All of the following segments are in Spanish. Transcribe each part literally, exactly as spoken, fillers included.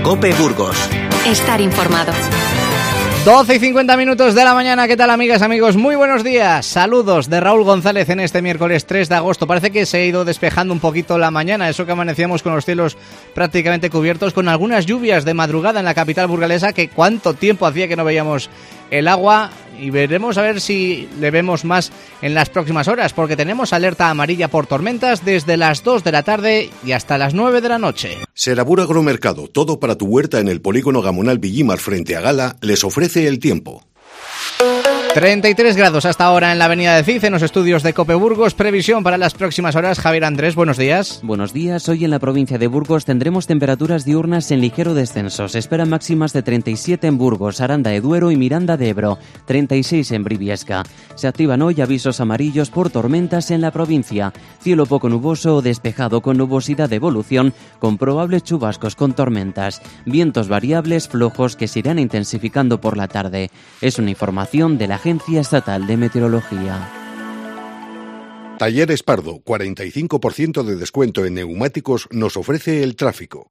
COPE Burgos. Estar informado. doce y cincuenta minutos de la mañana. ¿Qué tal, amigas, amigos? Muy buenos días. Saludos de Raúl González en este miércoles tres de agosto. Parece que se ha ido despejando un poquito la mañana. Eso que amanecíamos con los cielos prácticamente cubiertos, con algunas lluvias de madrugada en la capital burgalesa, que cuánto tiempo hacía que no veíamos el agua. Y veremos a ver si le vemos más en las próximas horas, porque tenemos alerta amarilla por tormentas desde las dos de la tarde y hasta las nueve de la noche. Serabur Agromercado, todo para tu huerta en el polígono Gamonal Villimar frente a Gala, les ofrece el tiempo. treinta y tres grados hasta ahora en la avenida de Cid, en los estudios de COPE Burgos. Previsión para las próximas horas. Javier Andrés, buenos días. Buenos días. Hoy en la provincia de Burgos tendremos temperaturas diurnas en ligero descenso. Se esperan máximas de treinta y siete en Burgos, Aranda de Duero y Miranda de Ebro, treinta y seis en Briviesca. Se activan hoy avisos amarillos por tormentas en la provincia. Cielo poco nuboso o despejado con nubosidad de evolución, con probables chubascos con tormentas. Vientos variables flojos que se irán intensificando por la tarde. Es una información de la Agencia Estatal de Meteorología. Talleres Pardo, cuarenta y cinco por ciento de descuento en neumáticos nos ofrece el tráfico.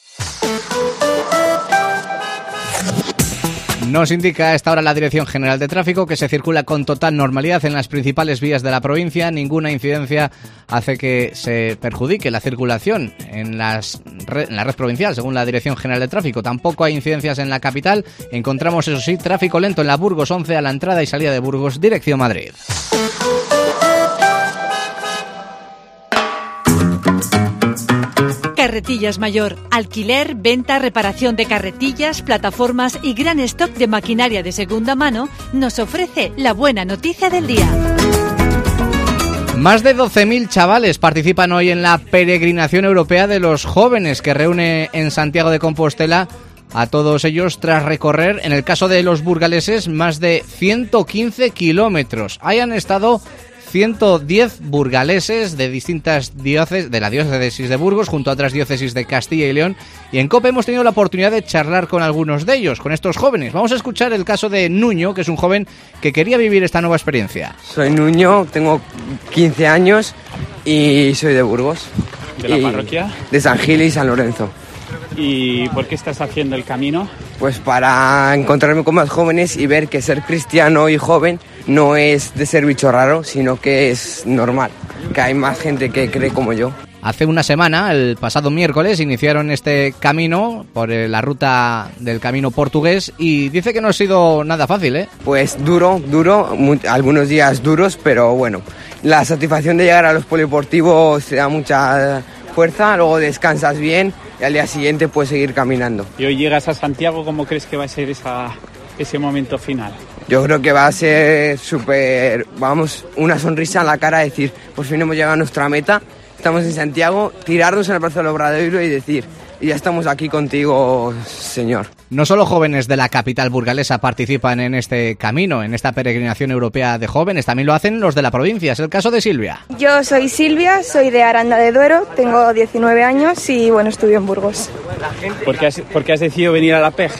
Nos indica a esta hora la Dirección General de Tráfico que se circula con total normalidad en las principales vías de la provincia. Ninguna incidencia hace que se perjudique la circulación en, las, en la red provincial, según la Dirección General de Tráfico. Tampoco hay incidencias en la capital. Encontramos, eso sí, tráfico lento en la Burgos once a la entrada y salida de Burgos, dirección Madrid. Carretillas Mayor. Alquiler, venta, reparación de carretillas, plataformas y gran stock de maquinaria de segunda mano nos ofrece la buena noticia del día. Más de doce mil chavales participan hoy en la peregrinación europea de los jóvenes que reúne en Santiago de Compostela a todos ellos tras recorrer, en el caso de los burgaleses, más de ciento quince kilómetros. Hayan estado ciento diez burgaleses de distintas diócesis, de la diócesis de Burgos, junto a otras diócesis de Castilla y León. Y en COPE hemos tenido la oportunidad de charlar con algunos de ellos, con estos jóvenes. Vamos a escuchar el caso de Nuño, que es un joven que quería vivir esta nueva experiencia. Soy Nuño, tengo quince años y soy de Burgos. ¿De la parroquia? De San Gil y San Lorenzo. ¿Y por qué estás haciendo el camino? Pues para encontrarme con más jóvenes y ver que ser cristiano y joven no es de ser bicho raro, sino que es normal, que hay más gente que cree como yo. Hace una semana, el pasado miércoles, iniciaron este camino por la ruta del camino portugués y dice que no ha sido nada fácil, ¿eh? Pues duro, duro, muy, algunos días duros, pero bueno, la satisfacción de llegar a los polideportivos te da mucha fuerza, luego descansas bien y al día siguiente puedes seguir caminando. Y hoy llegas a Santiago, ¿cómo crees que va a ser esa, ese momento final? Yo creo que va a ser súper, vamos, una sonrisa en la cara, decir, por fin hemos llegado a nuestra meta, estamos en Santiago, tirarnos en el Plaza del Obradoiro y decir, y ya estamos aquí contigo, Señor. No solo jóvenes de la capital burgalesa participan en este camino, en esta peregrinación europea de jóvenes, también lo hacen los de la provincia. Es el caso de Silvia. Yo soy Silvia, soy de Aranda de Duero, tengo diecinueve años y bueno, estudio en Burgos. ¿Por qué has, por qué has decidido venir a la P E G?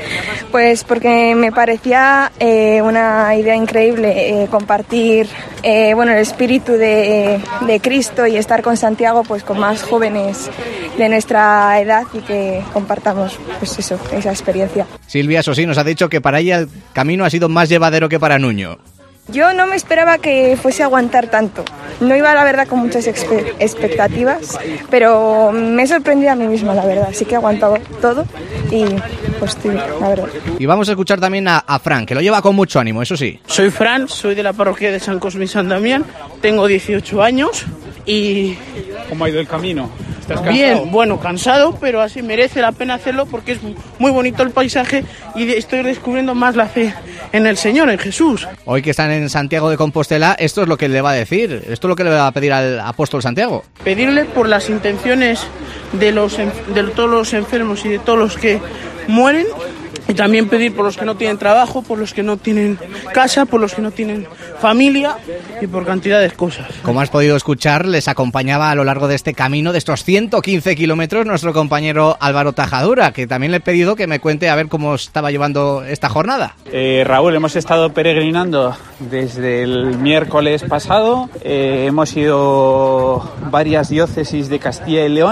Pues porque me parecía eh, una idea increíble eh, compartir eh, bueno, el espíritu de, de Cristo y estar con Santiago, pues con más jóvenes de nuestra edad y que compartamos pues eso, esa experiencia. Silvia, eso sí, nos ha dicho que para ella el camino ha sido más llevadero que para Nuño. Yo no me esperaba que fuese a aguantar tanto. No iba, la verdad, con muchas expe- expectativas, pero me he sorprendido a mí misma, la verdad. Así que he aguantado todo y pues estoy, la verdad. Y vamos a escuchar también a, a Fran, que lo lleva con mucho ánimo, eso sí. Soy Fran, soy de la parroquia de San Cosme y San Damián, tengo dieciocho años y... ¿Cómo ha ido el camino? ¿Estás cansado? Bien, bueno, cansado, pero así merece la pena hacerlo porque es muy bonito el paisaje y estoy descubriendo más la fe en el Señor, en Jesús. Hoy que están en Santiago de Compostela, esto es lo que le va a decir, esto es lo que le va a pedir al apóstol Santiago. Pedirle por las intenciones de, los, de todos los enfermos y de todos los que mueren, y también pedir por los que no tienen trabajo, por los que no tienen casa, por los que no tienen familia y por cantidad de cosas. Como has podido escuchar, les acompañaba a lo largo de este camino de estos ciento quince kilómetros nuestro compañero Álvaro Tajadura, que también le he pedido que me cuente a ver cómo estaba llevando esta jornada. Eh, Raúl, hemos estado peregrinando desde el miércoles pasado, eh, hemos ido varias diócesis de Castilla y León.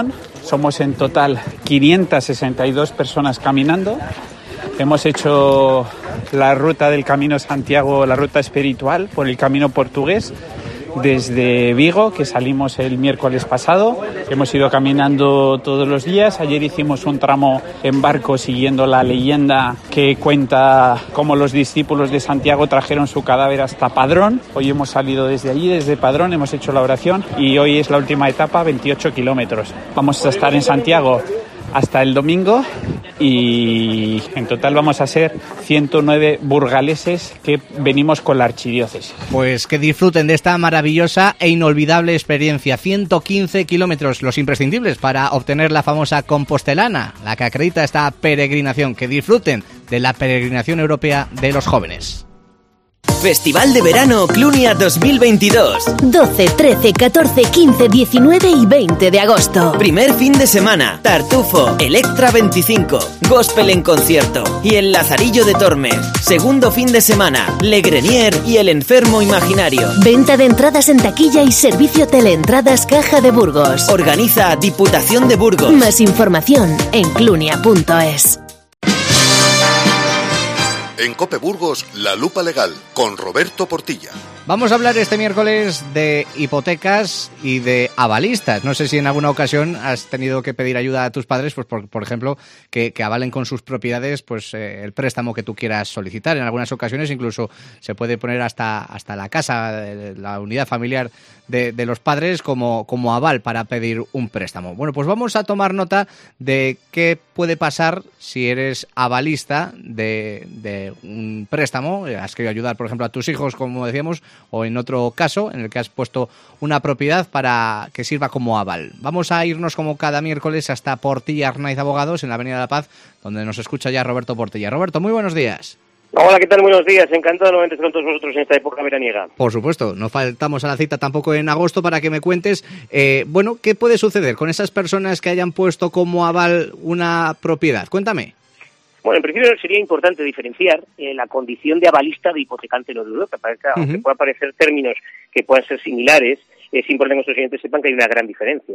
Somos en total quinientas sesenta y dos personas caminando. Hemos hecho la ruta del Camino Santiago, la ruta espiritual por el Camino Portugués, desde Vigo, que salimos el miércoles pasado. Hemos ido caminando todos los días. Ayer hicimos un tramo en barco siguiendo la leyenda que cuenta cómo los discípulos de Santiago trajeron su cadáver hasta Padrón. Hoy hemos salido desde allí, desde Padrón, hemos hecho la oración y hoy es la última etapa, veintiocho kilómetros. Vamos a estar en Santiago hasta el domingo y en total vamos a ser ciento nueve burgaleses que venimos con la archidiócesis. Pues que disfruten de esta maravillosa e inolvidable experiencia. ciento quince kilómetros, los imprescindibles para obtener la famosa Compostelana, la que acredita esta peregrinación. Que disfruten de la peregrinación europea de los jóvenes. Festival de Verano Clunia dos mil veintidós. doce, trece, catorce, quince, diecinueve y veinte de agosto. Primer fin de semana, Tartufo, Electra veinticinco, Gospel en concierto y el Lazarillo de Tormes. Segundo fin de semana, Le Grenier y el Enfermo Imaginario. Venta de entradas en taquilla y servicio teleentradas Caja de Burgos. Organiza Diputación de Burgos. Más información en clunia punto es. En COPE Burgos, La Lupa Legal, con Roberto Portilla. Vamos a hablar este miércoles de hipotecas y de avalistas. No sé si en alguna ocasión has tenido que pedir ayuda a tus padres, pues por, por ejemplo, que, que avalen con sus propiedades pues eh, el préstamo que tú quieras solicitar. En algunas ocasiones incluso se puede poner hasta, hasta la casa, la unidad familiar de, de los padres como, como aval para pedir un préstamo. Bueno, pues vamos a tomar nota de qué puede pasar si eres avalista de, de un préstamo. Has querido ayudar, por ejemplo, a tus hijos, como decíamos, o en otro caso en el que has puesto una propiedad para que sirva como aval. Vamos a irnos como cada miércoles hasta Portilla Arnaiz Abogados, en la Avenida de la Paz, donde nos escucha ya Roberto Portilla. Roberto, muy buenos días. Hola, ¿qué tal? Buenos días. Encantado nuevamente estar con todos vosotros en esta época veraniega. Por supuesto, no faltamos a la cita tampoco en agosto para que me cuentes, eh, bueno, ¿qué puede suceder con esas personas que hayan puesto como aval una propiedad? Cuéntame. Bueno, en principio sería importante diferenciar eh, la condición de avalista de hipotecante no deudor, que parezca, uh-huh. aunque puedan parecer términos que puedan ser similares, es importante que nuestros oyentes sepan que hay una gran diferencia.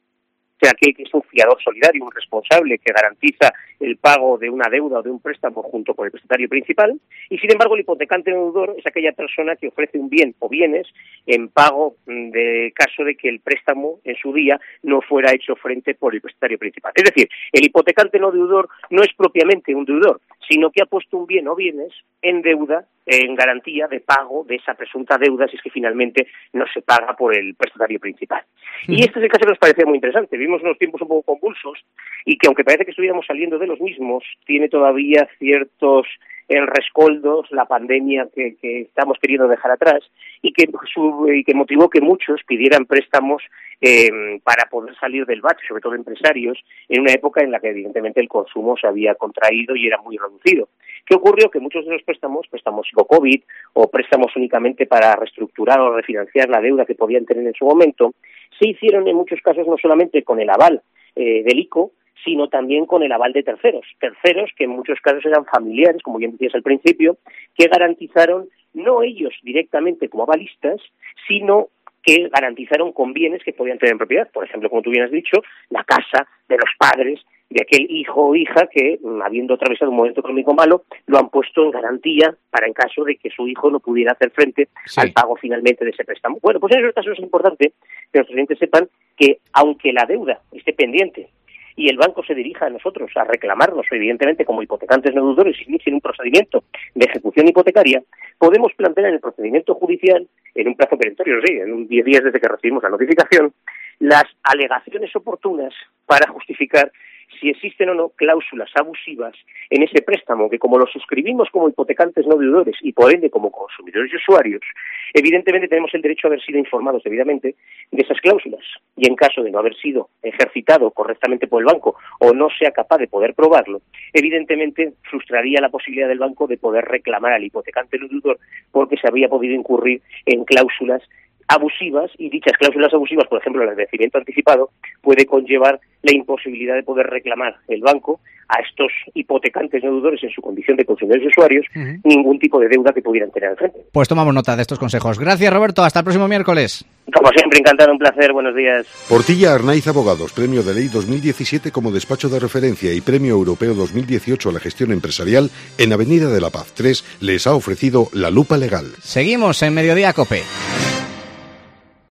O sea, aquel que es un fiador solidario, un responsable que garantiza el pago de una deuda o de un préstamo junto con el prestatario principal, y sin embargo el hipotecante no deudor es aquella persona que ofrece un bien o bienes en pago de caso de que el préstamo en su día no fuera hecho frente por el prestatario principal. Es decir, el hipotecante no deudor no es propiamente un deudor, sino que ha puesto un bien o bienes en deuda, en garantía de pago de esa presunta deuda si es que finalmente no se paga por el prestatario principal. Sí. Y este es el caso que nos parece muy interesante. Vivimos unos tiempos un poco convulsos y que aunque parece que estuviéramos saliendo de los mismos, tiene todavía ciertos en rescoldos la pandemia que, que estamos queriendo dejar atrás y que, su, y que motivó que muchos pidieran préstamos eh, para poder salir del bache, sobre todo empresarios, en una época en la que evidentemente el consumo se había contraído y era muy reducido. ¿Qué ocurrió? Que muchos de los préstamos, préstamos psico-COVID o préstamos únicamente para reestructurar o refinanciar la deuda que podían tener en su momento, se hicieron en muchos casos no solamente con el aval eh, del I C O, sino también con el aval de terceros, terceros que en muchos casos eran familiares, como bien decías al principio, que garantizaron no ellos directamente como avalistas, sino que garantizaron con bienes que podían tener en propiedad. Por ejemplo, como tú bien has dicho, la casa de los padres de aquel hijo o hija que, habiendo atravesado un momento económico malo, lo han puesto en garantía para en caso de que su hijo no pudiera hacer frente sí. al pago finalmente de ese préstamo. Bueno, pues en esos casos es importante que los clientes sepan que, aunque la deuda esté pendiente y el banco se dirija a nosotros a reclamarnos, evidentemente como hipotecantes no deudores, y inicien un procedimiento de ejecución hipotecaria, podemos plantear en el procedimiento judicial, en un plazo perentorio, sí, en un diez días desde que recibimos la notificación, las alegaciones oportunas para justificar si existen o no cláusulas abusivas en ese préstamo, que como lo suscribimos como hipotecantes no deudores y por ende como consumidores y usuarios, evidentemente tenemos el derecho a haber sido informados debidamente de esas cláusulas. Y en caso de no haber sido ejercitado correctamente por el banco o no sea capaz de poder probarlo, evidentemente frustraría la posibilidad del banco de poder reclamar al hipotecante no deudor porque se había podido incurrir en cláusulas abusivas, y dichas cláusulas abusivas, por ejemplo, el vencimiento anticipado, puede conllevar la imposibilidad de poder reclamar el banco a estos hipotecantes no deudores en su condición de consumidores y usuarios uh-huh. ningún tipo de deuda que pudieran tener al frente. Pues tomamos nota de estos consejos. Gracias, Roberto. Hasta el próximo miércoles. Como siempre, encantado, un placer. Buenos días. Portilla Arnaiz Abogados, Premio de Ley dos mil diecisiete como despacho de referencia y Premio Europeo dos mil dieciocho a la gestión empresarial en Avenida de la Paz tres, les ha ofrecido la lupa legal. Seguimos en Mediodía COPE.